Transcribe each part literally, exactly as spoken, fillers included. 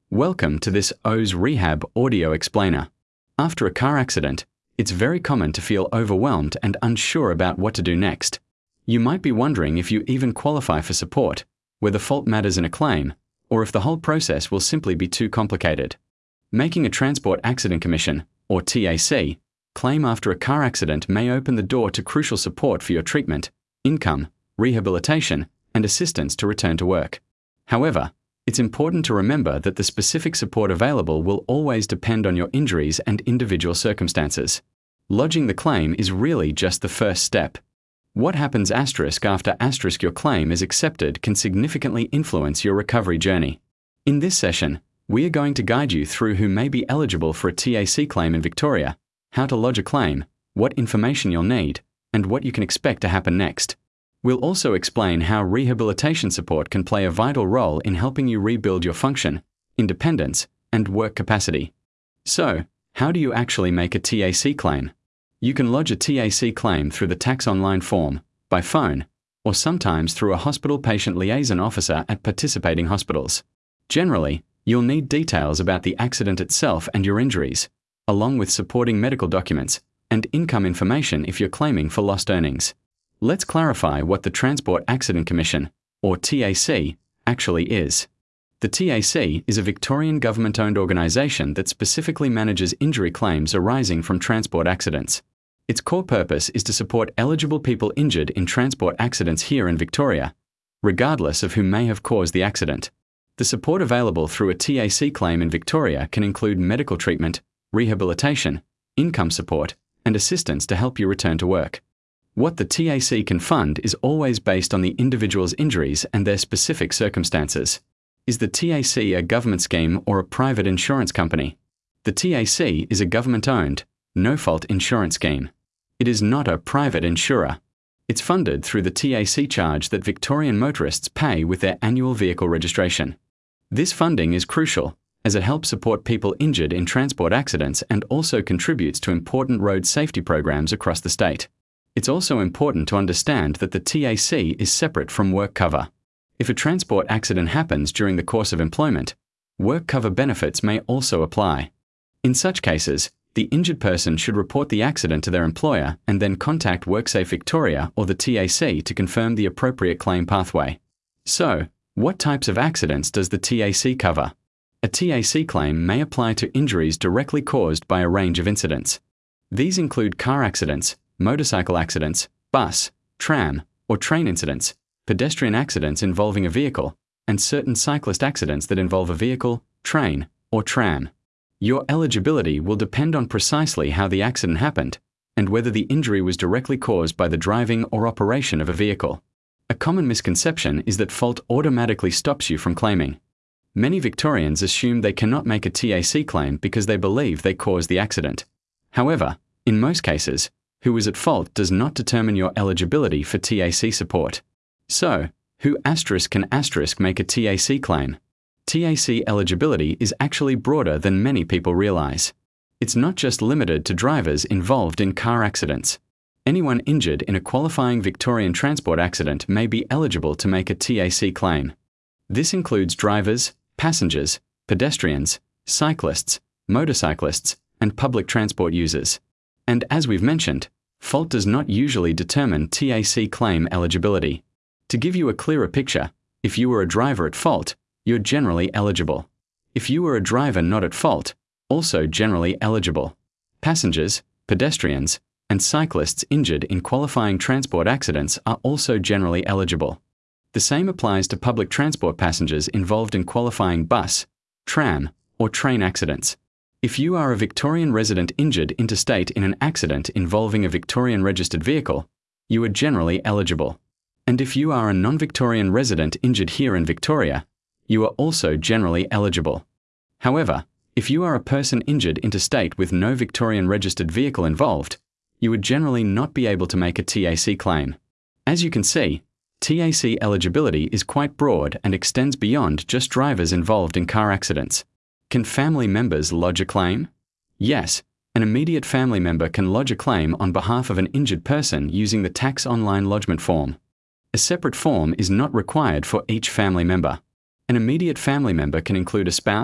Welcome to this O's Rehab audio explainer. After a car accident, it's very common to feel overwhelmed and unsure about what to do next. You might be wondering if you even qualify for support, whether fault matters in a claim, or if the whole process will simply be too complicated. Making a Transport Accident Commission, or T A C, claim after a car accident may open the door to crucial support for your treatment, income, rehabilitation, and assistance to return to work. However, it's important to remember that the specific support available will always depend on your injuries and individual circumstances. Lodging the claim is really just the first step. What happens asterisk after asterisk your claim is accepted can significantly influence your recovery journey. In this session, we are going to guide you through who may be eligible for a T A C claim in Victoria, how to lodge a claim, what information you'll need, and what you can expect to happen next. We'll also explain how rehabilitation support can play a vital role in helping you rebuild your function, independence, and work capacity. So, how do you actually make a T A C claim? You can lodge a T A C claim through the Tax Online form, by phone, or sometimes through a hospital patient liaison officer at participating hospitals. Generally, you'll need details about the accident itself and your injuries, along with supporting medical documents and income information if you're claiming for lost earnings. Let's clarify what the Transport Accident Commission, or T A C, actually is. The T A C is a Victorian government-owned organisation that specifically manages injury claims arising from transport accidents. Its core purpose is to support eligible people injured in transport accidents here in Victoria, regardless of who may have caused the accident. The support available through a T A C claim in Victoria can include medical treatment, rehabilitation, income support, and assistance to help you return to work. What the T A C can fund is always based on the individual's injuries and their specific circumstances. Is the T A C a government scheme or a private insurance company? The T A C is a government-owned, no-fault insurance scheme. It is not a private insurer. It's funded through the T A C charge that Victorian motorists pay with their annual vehicle registration. This funding is crucial, as it helps support people injured in transport accidents and also contributes to important road safety programs across the state. It's also important to understand that the T A C is separate from work cover. If a transport accident happens during the course of employment, work cover benefits may also apply. In such cases, the injured person should report the accident to their employer and then contact WorkSafe Victoria or the T A C to confirm the appropriate claim pathway. So, what types of accidents does the T A C cover? A T A C claim may apply to injuries directly caused by a range of incidents. These include car accidents, motorcycle accidents, bus, tram, or train incidents, pedestrian accidents involving a vehicle, and certain cyclist accidents that involve a vehicle, train, or tram. Your eligibility will depend on precisely how the accident happened and whether the injury was directly caused by the driving or operation of a vehicle. A common misconception is that fault automatically stops you from claiming. Many Victorians assume they cannot make a T A C claim because they believe they caused the accident. However, in most cases, who is at fault does not determine your eligibility for T A C support. So, who asterisk can asterisk make a T A C claim? T A C eligibility is actually broader than many people realize. It's not just limited to drivers involved in car accidents. Anyone injured in a qualifying Victorian transport accident may be eligible to make a T A C claim. This includes drivers, passengers, pedestrians, cyclists, motorcyclists, and public transport users. And as we've mentioned, fault does not usually determine T A C claim eligibility. To give you a clearer picture, if you were a driver at fault, you're generally eligible. If you were a driver not at fault, also generally eligible. Passengers, pedestrians, and cyclists injured in qualifying transport accidents are also generally eligible. The same applies to public transport passengers involved in qualifying bus, tram, or train accidents. If you are a Victorian resident injured interstate in an accident involving a Victorian registered vehicle, you are generally eligible. And if you are a non-Victorian resident injured here in Victoria, you are also generally eligible. However, if you are a person injured interstate with no Victorian registered vehicle involved, you would generally not be able to make a T A C claim. As you can see, T A C eligibility is quite broad and extends beyond just drivers involved in car accidents. Can family members lodge a claim? Yes, an immediate family member can lodge a claim on behalf of an injured person using the Tax Online lodgement form. A separate form is not required for each family member. An immediate family member can include a spouse,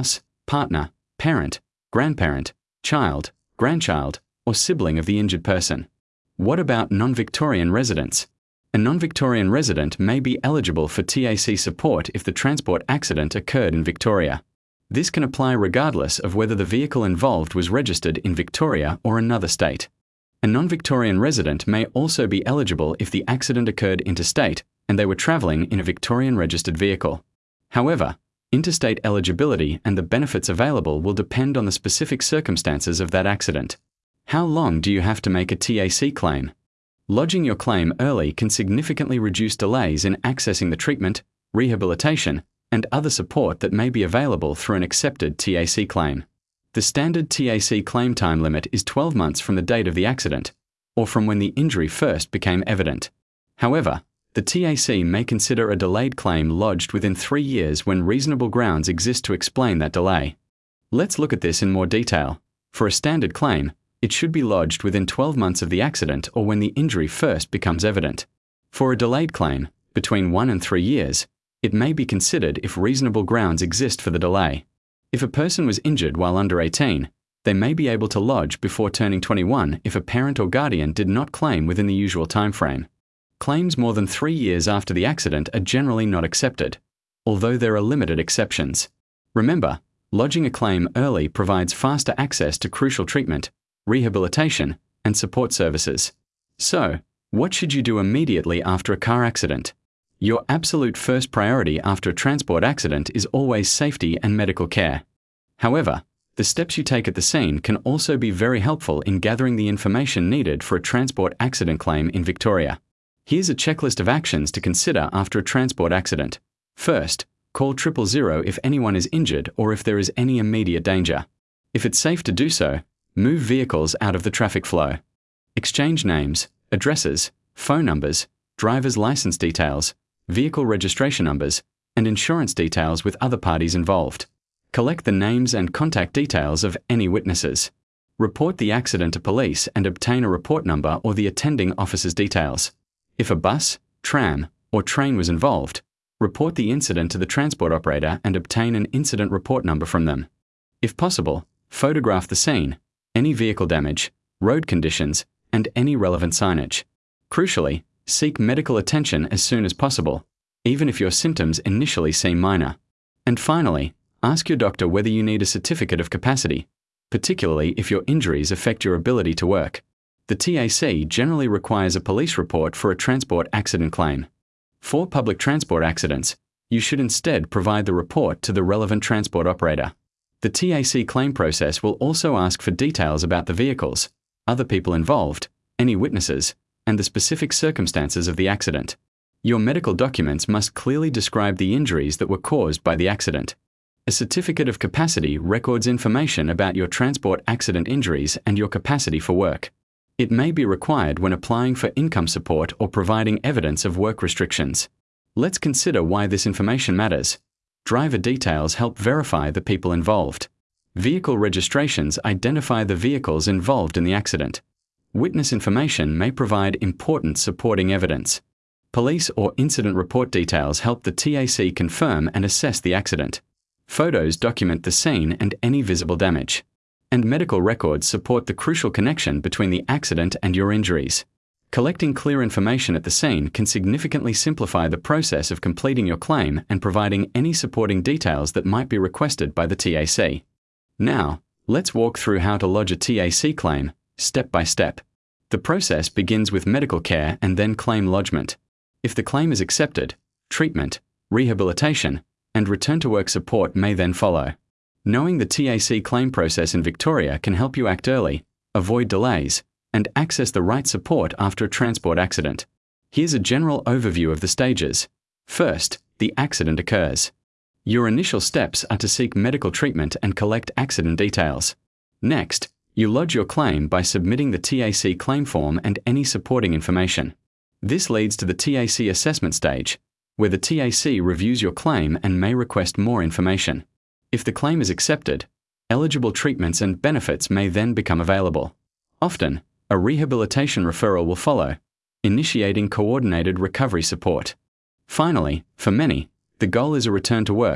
partner, parent, grandparent, child, grandchild, or sibling of the injured person. What about non-Victorian residents? A non-Victorian resident may be eligible for T A C support if the transport accident occurred in Victoria. This can apply regardless of whether the vehicle involved was registered in Victoria or another state. A non-Victorian resident may also be eligible if the accident occurred interstate and they were travelling in a Victorian-registered vehicle. However, interstate eligibility and the benefits available will depend on the specific circumstances of that accident. How long do you have to make a T A C claim? Lodging your claim early can significantly reduce delays in accessing the treatment, rehabilitation, and other support that may be available through an accepted T A C claim. The standard T A C claim time limit is twelve months from the date of the accident, or from when the injury first became evident. However, the T A C may consider a delayed claim lodged within three years when reasonable grounds exist to explain that delay. Let's look at this in more detail. For a standard claim, it should be lodged within twelve months of the accident or when the injury first becomes evident. For a delayed claim, between one and three years, it may be considered if reasonable grounds exist for the delay. If a person was injured while under eighteen, they may be able to lodge before turning twenty-one if a parent or guardian did not claim within the usual timeframe. Claims more than three years after the accident are generally not accepted, although there are limited exceptions. Remember, lodging a claim early provides faster access to crucial treatment, rehabilitation, and support services. So, what should you do immediately after a car accident? Your absolute first priority after a transport accident is always safety and medical care. However, the steps you take at the scene can also be very helpful in gathering the information needed for a transport accident claim in Victoria. Here's a checklist of actions to consider after a transport accident. First, call triple zero if anyone is injured or if there is any immediate danger. If it's safe to do so, move vehicles out of the traffic flow. Exchange names, addresses, phone numbers, driver's license details, vehicle registration numbers, and insurance details with other parties involved. Collect the names and contact details of any witnesses. Report the accident to police and obtain a report number or the attending officer's details. If a bus, tram, or train was involved, report the incident to the transport operator and obtain an incident report number from them. If possible, photograph the scene, any vehicle damage, road conditions, and any relevant signage. Crucially, seek medical attention as soon as possible, even if your symptoms initially seem minor. And finally, ask your doctor whether you need a certificate of capacity, particularly if your injuries affect your ability to work. The T A C generally requires a police report for a transport accident claim. For public transport accidents, you should instead provide the report to the relevant transport operator. The T A C claim process will also ask for details about the vehicles, other people involved, any witnesses, and the specific circumstances of the accident. Your medical documents must clearly describe the injuries that were caused by the accident. A certificate of capacity records information about your transport accident injuries and your capacity for work. It may be required when applying for income support or providing evidence of work restrictions. Let's consider why this information matters. Driver details help verify the people involved. Vehicle registrations identify the vehicles involved in the accident. Witness information may provide important supporting evidence. Police or incident report details help the T A C confirm and assess the accident. Photos document the scene and any visible damage. And medical records support the crucial connection between the accident and your injuries. Collecting clear information at the scene can significantly simplify the process of completing your claim and providing any supporting details that might be requested by the T A C. Now, let's walk through how to lodge a T A C claim, step by step. The process begins with medical care and then claim lodgement. If the claim is accepted, treatment, rehabilitation, and return to work support may then follow. Knowing the T A C claim process in Victoria can help you act early, avoid delays, and access the right support after a transport accident. Here's a general overview of the stages. First, the accident occurs. Your initial steps are to seek medical treatment and collect accident details. Next, you lodge your claim by submitting the T A C claim form and any supporting information. This leads to the T A C assessment stage, where the T A C reviews your claim and may request more information. If the claim is accepted, eligible treatments and benefits may then become available. Often, a rehabilitation referral will follow, initiating coordinated recovery support. Finally, for many, the goal is a return to work,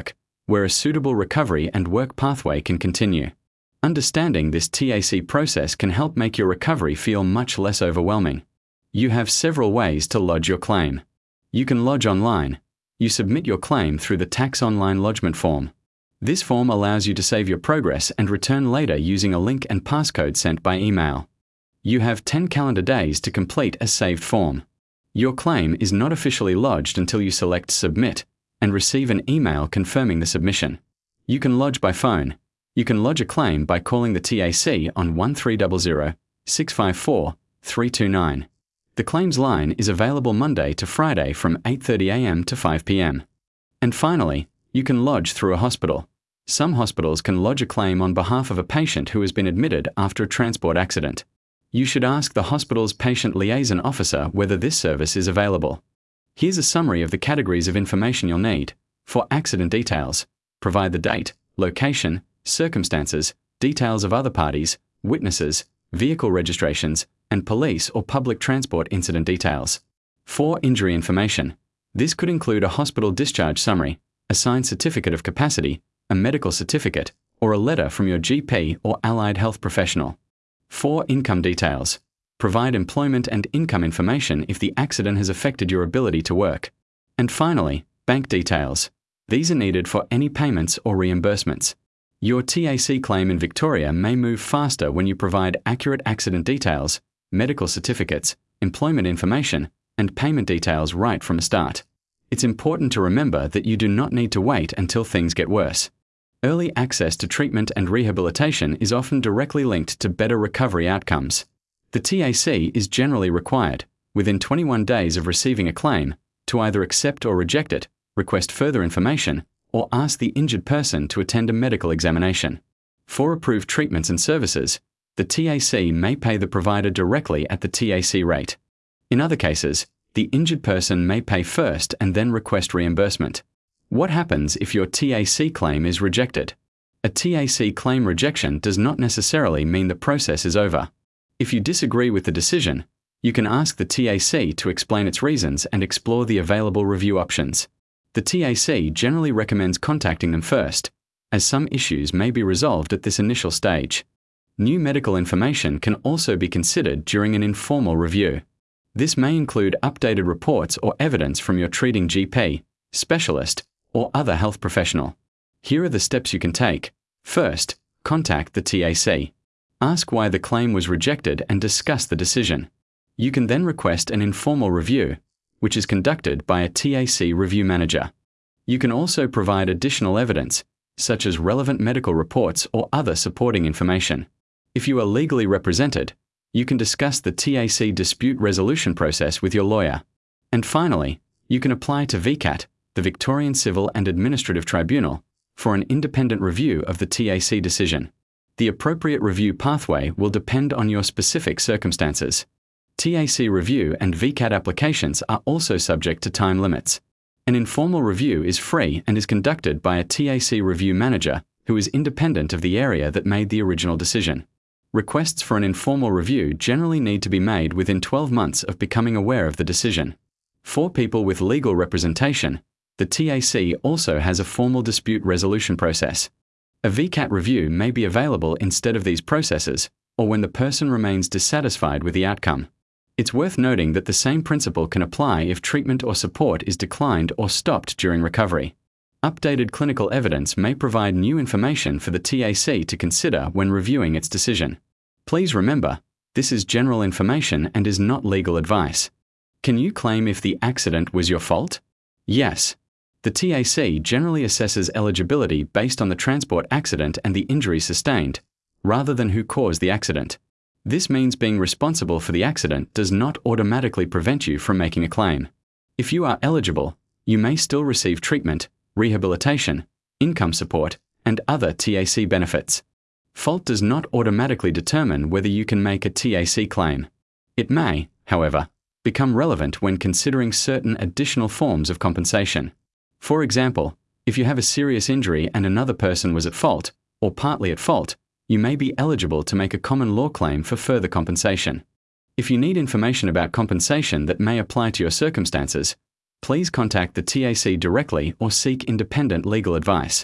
where a suitable recovery and work pathway can continue. Understanding this T A C process can help make your recovery feel much less overwhelming. You have several ways to lodge your claim. You can lodge online. You submit your claim through the Tax Online Lodgement form. This form allows you to save your progress and return later using a link and passcode sent by email. You have ten calendar days to complete a saved form. Your claim is not officially lodged until you select Submit and receive an email confirming the submission. You can lodge by phone. You can lodge a claim by calling the T A C on one three zero zero, six five four, three two nine. The claims line is available Monday to Friday from eight thirty a m to five p m And finally, you can lodge through a hospital. Some hospitals can lodge a claim on behalf of a patient who has been admitted after a transport accident. You should ask the hospital's patient liaison officer whether this service is available. Here's a summary of the categories of information you'll need. For accident details, provide the date, location, circumstances, details of other parties, witnesses, vehicle registrations, and police or public transport incident details. For injury information, this could include a hospital discharge summary, a signed certificate of capacity, a medical certificate, or a letter from your G P or allied health professional. For income details, provide employment and income information if the accident has affected your ability to work. And finally, bank details. These are needed for any payments or reimbursements. Your T A C claim in Victoria may move faster when you provide accurate accident details, medical certificates, employment information, and payment details right from the start. It's important to remember that you do not need to wait until things get worse. Early access to treatment and rehabilitation is often directly linked to better recovery outcomes. The T A C is generally required, within twenty-one days of receiving a claim, to either accept or reject it, request further information, or ask the injured person to attend a medical examination. For approved treatments and services, the T A C may pay the provider directly at the T A C rate. In other cases, the injured person may pay first and then request reimbursement. What happens if your T A C claim is rejected? A T A C claim rejection does not necessarily mean the process is over. If you disagree with the decision, you can ask the T A C to explain its reasons and explore the available review options. The T A C generally recommends contacting them first, as some issues may be resolved at this initial stage. New medical information can also be considered during an informal review. This may include updated reports or evidence from your treating G P, specialist, or other health professional. Here are the steps you can take. First, contact the T A C. Ask why the claim was rejected and discuss the decision. You can then request an informal review, which is conducted by a T A C review manager. You can also provide additional evidence, such as relevant medical reports or other supporting information. If you are legally represented, you can discuss the T A C dispute resolution process with your lawyer. And finally, you can apply to V CAT, the Victorian Civil and Administrative Tribunal, for an independent review of the T A C decision. The appropriate review pathway will depend on your specific circumstances. T A C review and V CAT applications are also subject to time limits. An informal review is free and is conducted by a T A C review manager who is independent of the area that made the original decision. Requests for an informal review generally need to be made within twelve months of becoming aware of the decision. For people with legal representation, the T A C also has a formal dispute resolution process. A V CAT review may be available instead of these processes, or when the person remains dissatisfied with the outcome. It's worth noting that the same principle can apply if treatment or support is declined or stopped during recovery. Updated clinical evidence may provide new information for the T A C to consider when reviewing its decision. Please remember, this is general information and is not legal advice. Can you claim if the accident was your fault? Yes. The T A C generally assesses eligibility based on the transport accident and the injury sustained, rather than who caused the accident. This means being responsible for the accident does not automatically prevent you from making a claim. If you are eligible, you may still receive treatment, rehabilitation, income support, and other T A C benefits. Fault does not automatically determine whether you can make a T A C claim. It may, however, become relevant when considering certain additional forms of compensation. For example, if you have a serious injury and another person was at fault, or partly at fault, you may be eligible to make a common law claim for further compensation. If you need information about compensation that may apply to your circumstances, please contact the T A C directly or seek independent legal advice.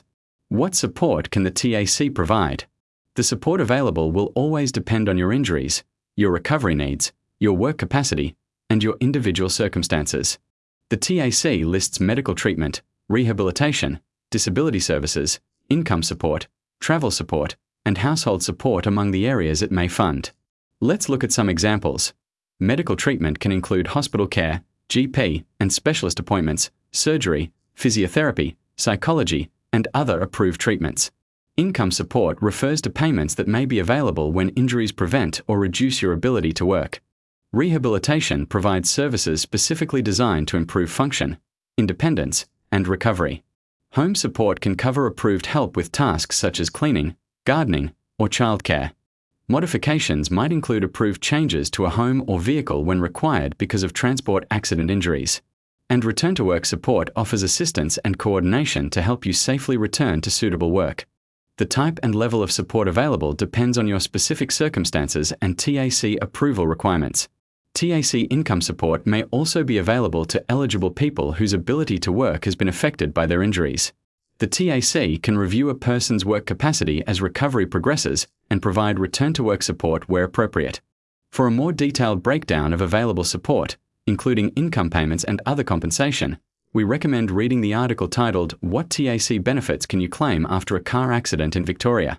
What support can the T A C provide? The support available will always depend on your injuries, your recovery needs, your work capacity, and your individual circumstances. The T A C lists medical treatment, rehabilitation, disability services, income support, travel support, and household support among the areas it may fund. Let's look at some examples. Medical treatment can include hospital care, G P and specialist appointments, surgery, physiotherapy, psychology, and other approved treatments. Income support refers to payments that may be available when injuries prevent or reduce your ability to work. Rehabilitation provides services specifically designed to improve function, independence, and recovery. Home support can cover approved help with tasks such as cleaning, gardening, or childcare. Modifications might include approved changes to a home or vehicle when required because of transport accident injuries. And return-to-work support offers assistance and coordination to help you safely return to suitable work. The type and level of support available depends on your specific circumstances and T A C approval requirements. T A C income support may also be available to eligible people whose ability to work has been affected by their injuries. The T A C can review a person's work capacity as recovery progresses and provide return-to-work support where appropriate. For a more detailed breakdown of available support, including income payments and other compensation, we recommend reading the article titled "What T A C Benefits Can You Claim After a Car Accident in Victoria?"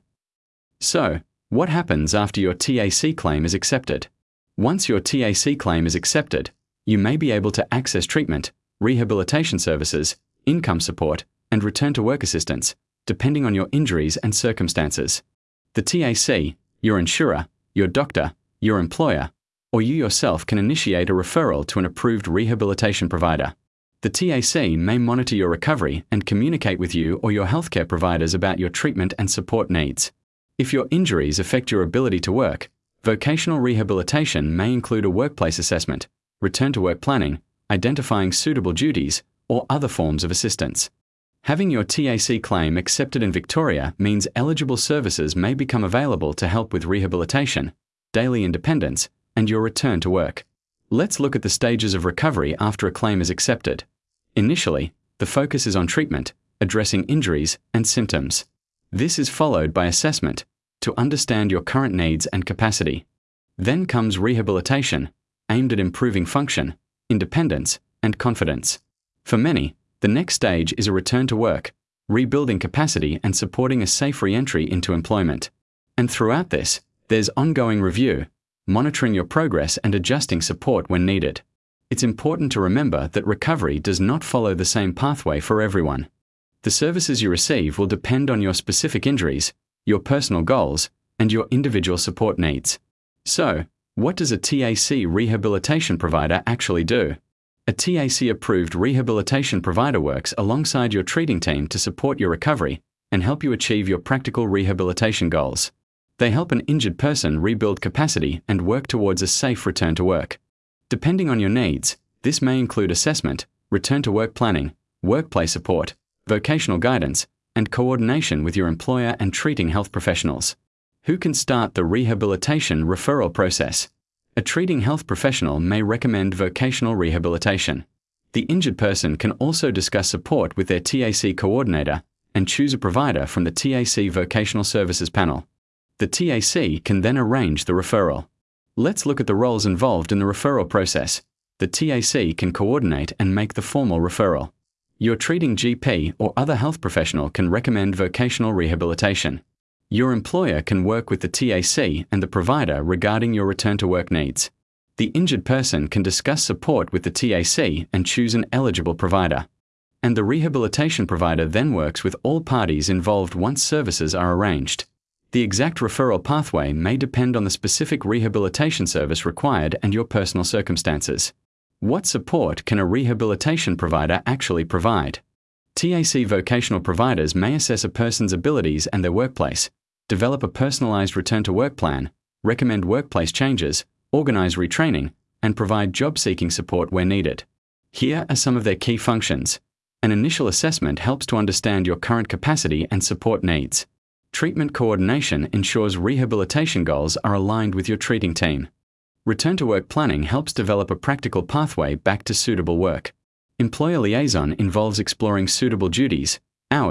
So, what happens after your T A C claim is accepted? Once your T A C claim is accepted, you may be able to access treatment, rehabilitation services, income support, and return-to-work assistance, depending on your injuries and circumstances. The T A C, your insurer, your doctor, your employer, or you yourself can initiate a referral to an approved rehabilitation provider. The T A C may monitor your recovery and communicate with you or your healthcare providers about your treatment and support needs. If your injuries affect your ability to work, vocational rehabilitation may include a workplace assessment, return-to-work planning, identifying suitable duties, or other forms of assistance. Having your T A C claim accepted in Victoria means eligible services may become available to help with rehabilitation, daily independence, and your return to work. Let's look at the stages of recovery after a claim is accepted. Initially, the focus is on treatment, addressing injuries and symptoms. This is followed by assessment to understand your current needs and capacity. Then comes rehabilitation, aimed at improving function, independence, and confidence. For many, the next stage is a return to work, rebuilding capacity and supporting a safe re-entry into employment. And throughout this, there's ongoing review, monitoring your progress and adjusting support when needed. It's important to remember that recovery does not follow the same pathway for everyone. The services you receive will depend on your specific injuries, your personal goals, and your individual support needs. So, what does a T A C rehabilitation provider actually do? A T A C-approved rehabilitation provider works alongside your treating team to support your recovery and help you achieve your practical rehabilitation goals. They help an injured person rebuild capacity and work towards a safe return to work. Depending on your needs, this may include assessment, return-to-work planning, workplace support, vocational guidance, and coordination with your employer and treating health professionals. Who can start the rehabilitation referral process? A treating health professional may recommend vocational rehabilitation. The injured person can also discuss support with their T A C coordinator and choose a provider from the T A C Vocational Services panel. The T A C can then arrange the referral. Let's look at the roles involved in the referral process. The T A C can coordinate and make the formal referral. Your treating G P or other health professional can recommend vocational rehabilitation. Your employer can work with the T A C and the provider regarding your return-to-work needs. The injured person can discuss support with the T A C and choose an eligible provider. And the rehabilitation provider then works with all parties involved once services are arranged. The exact referral pathway may depend on the specific rehabilitation service required and your personal circumstances. What support can a rehabilitation provider actually provide? T A C vocational providers may assess a person's abilities and their workplace, develop a personalized return-to-work plan, recommend workplace changes, organize retraining, and provide job-seeking support where needed. Here are some of their key functions. An initial assessment helps to understand your current capacity and support needs. Treatment coordination ensures rehabilitation goals are aligned with your treating team. Return-to-work planning helps develop a practical pathway back to suitable work. Employer liaison involves exploring suitable duties, hours,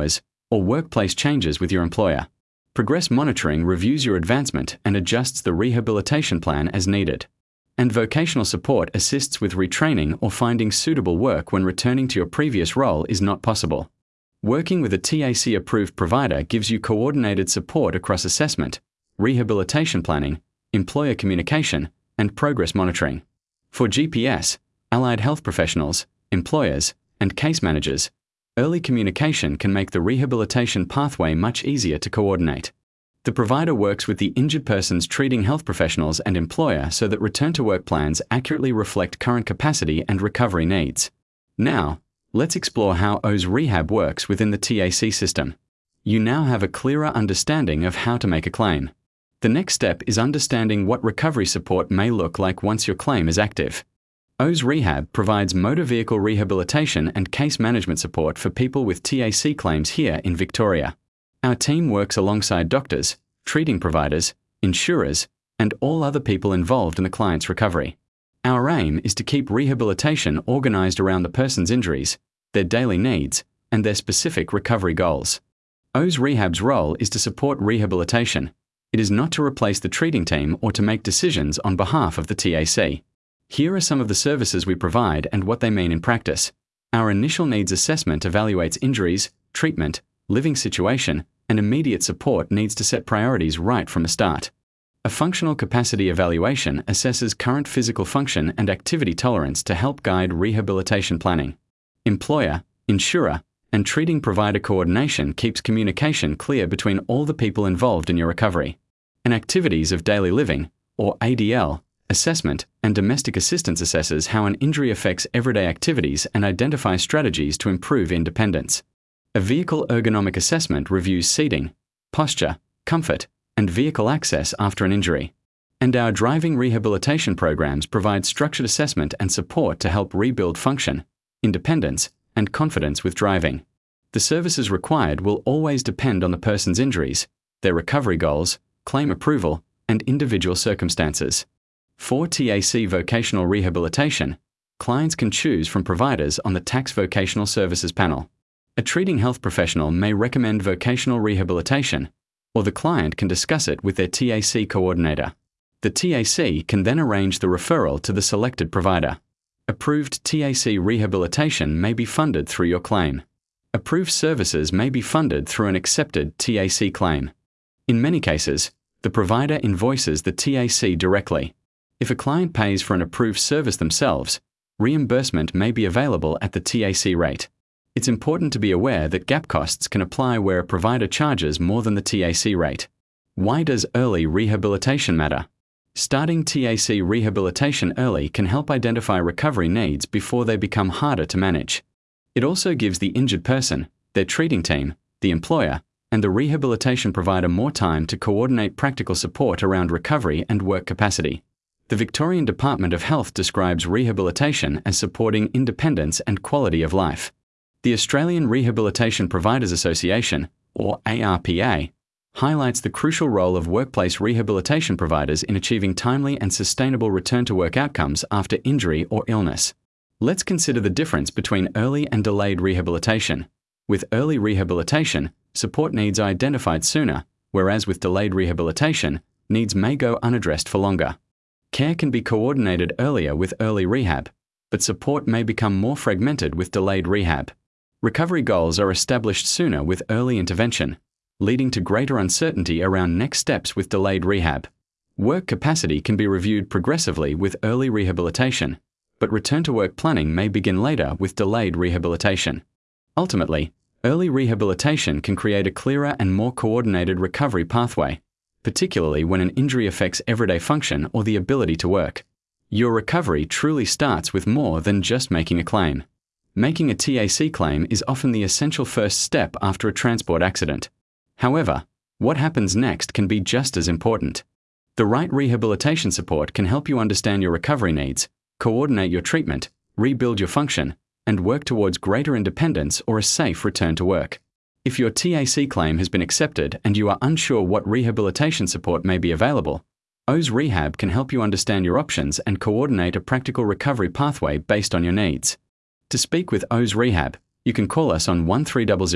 or workplace changes with your employer. Progress monitoring reviews your advancement and adjusts the rehabilitation plan as needed. And vocational support assists with retraining or finding suitable work when returning to your previous role is not possible. Working with a T A C-approved provider gives you coordinated support across assessment, rehabilitation planning, employer communication, and progress monitoring. For G P S, allied health professionals, employers, and case managers, early communication can make the rehabilitation pathway much easier to coordinate. The provider works with the injured person's treating health professionals and employer so that return-to-work plans accurately reflect current capacity and recovery needs. Now, let's explore how O's Rehab works within the T A C system. You now have a clearer understanding of how to make a claim. The next step is understanding what recovery support may look like once your claim is active. O's Rehab provides motor vehicle rehabilitation and case management support for people with T A C claims here in Victoria. Our team works alongside doctors, treating providers, insurers, and all other people involved in the client's recovery. Our aim is to keep rehabilitation organised around the person's injuries, their daily needs, and their specific recovery goals. O's Rehab's role is to support rehabilitation. It is not to replace the treating team or to make decisions on behalf of the T A C. Here are some of the services we provide and what they mean in practice. Our initial needs assessment evaluates injuries, treatment, living situation, and immediate support needs to set priorities right from the start. A functional capacity evaluation assesses current physical function and activity tolerance to help guide rehabilitation planning. Employer, insurer, and treating provider coordination keeps communication clear between all the people involved in your recovery. An activities of daily living, or A D L, assessment and domestic assistance assesses how an injury affects everyday activities and identifies strategies to improve independence. A vehicle ergonomic assessment reviews seating, posture, comfort, and vehicle access after an injury. And our driving rehabilitation programs provide structured assessment and support to help rebuild function, independence, and confidence with driving. The services required will always depend on the person's injuries, their recovery goals, claim approval, and individual circumstances. For T A C vocational rehabilitation, clients can choose from providers on the Tax Vocational Services panel. A treating health professional may recommend vocational rehabilitation, or the client can discuss it with their T A C coordinator. The T A C can then arrange the referral to the selected provider. Approved T A C rehabilitation may be funded through your claim. Approved services may be funded through an accepted T A C claim. In many cases, the provider invoices the T A C directly. If a client pays for an approved service themselves, reimbursement may be available at the T A C rate. It's important to be aware that gap costs can apply where a provider charges more than the T A C rate. Why does early rehabilitation matter? Starting T A C rehabilitation early can help identify recovery needs before they become harder to manage. It also gives the injured person, their treating team, the employer, and the rehabilitation provider more time to coordinate practical support around recovery and work capacity. The Victorian Department of Health describes rehabilitation as supporting independence and quality of life. The Australian Rehabilitation Providers Association, or A R P A, highlights the crucial role of workplace rehabilitation providers in achieving timely and sustainable return-to-work outcomes after injury or illness. Let's consider the difference between early and delayed rehabilitation. With early rehabilitation, support needs are identified sooner, whereas with delayed rehabilitation, needs may go unaddressed for longer. Care can be coordinated earlier with early rehab, but support may become more fragmented with delayed rehab. Recovery goals are established sooner with early intervention, leading to greater uncertainty around next steps with delayed rehab. Work capacity can be reviewed progressively with early rehabilitation, but return-to-work planning may begin later with delayed rehabilitation. Ultimately, early rehabilitation can create a clearer and more coordinated recovery pathway, particularly when an injury affects everyday function or the ability to work. Your recovery truly starts with more than just making a claim. Making a T A C claim is often the essential first step after a transport accident. However, what happens next can be just as important. The right rehabilitation support can help you understand your recovery needs, coordinate your treatment, rebuild your function, and work towards greater independence or a safe return to work. If your T A C claim has been accepted and you are unsure what rehabilitation support may be available, O's Rehab can help you understand your options and coordinate a practical recovery pathway based on your needs. To speak with O's Rehab, you can call us on one three zero zero,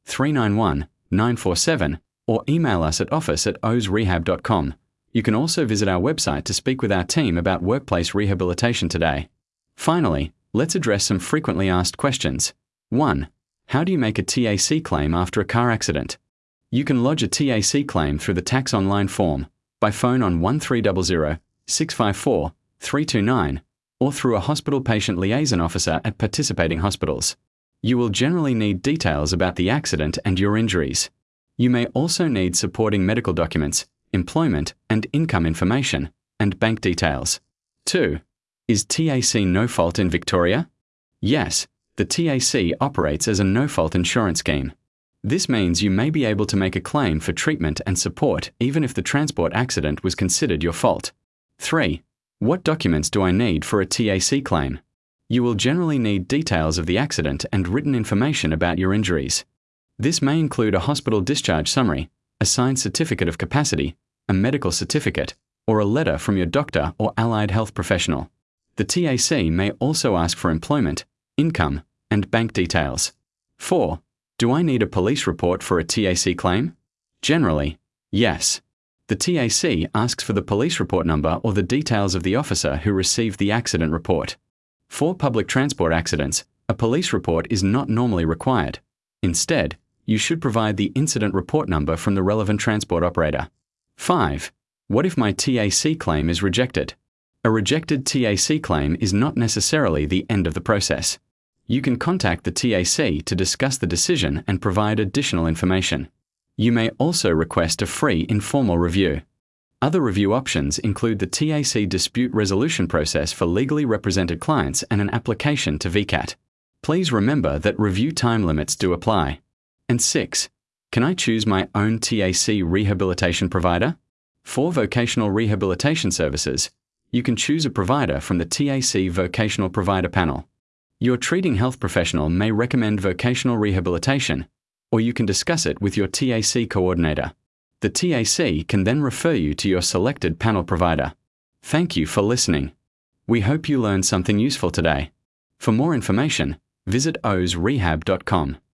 three nine one, nine four seven or email us at office at ows rehab dot com. You can also visit our website to speak with our team about workplace rehabilitation today. Finally, let's address some frequently asked questions. one. How do you make a T A C claim after a car accident? You can lodge a T A C claim through the Tax Online form, by phone on one three zero zero, six five four, three two nine, or through a hospital patient liaison officer at participating hospitals. You will generally need details about the accident and your injuries. You may also need supporting medical documents, employment and income information, and bank details. two. Is T A C no fault in Victoria? Yes, the T A C operates as a no-fault insurance scheme. This means you may be able to make a claim for treatment and support even if the transport accident was considered your fault. three. What documents do I need for a T A C claim? You will generally need details of the accident and written information about your injuries. This may include a hospital discharge summary, a signed certificate of capacity, a medical certificate, or a letter from your doctor or allied health professional. The T A C may also ask for employment, income, and bank details. four. Do I need a police report for a T A C claim? Generally, yes. The T A C asks for the police report number or the details of the officer who received the accident report. For public transport accidents, a police report is not normally required. Instead, you should provide the incident report number from the relevant transport operator. five. What if my T A C claim is rejected? A rejected T A C claim is not necessarily the end of the process. You can contact the T A C to discuss the decision and provide additional information. You may also request a free informal review. Other review options include the T A C dispute resolution process for legally represented clients and an application to V CAT. Please remember that review time limits do apply. And six. Can I choose my own T A C rehabilitation provider? For vocational rehabilitation services, you can choose a provider from the T A C Vocational Provider Panel. Your treating health professional may recommend vocational rehabilitation, or you can discuss it with your T A C coordinator. The T A C can then refer you to your selected panel provider. Thank you for listening. We hope you learned something useful today. For more information, visit ows rehab dot com.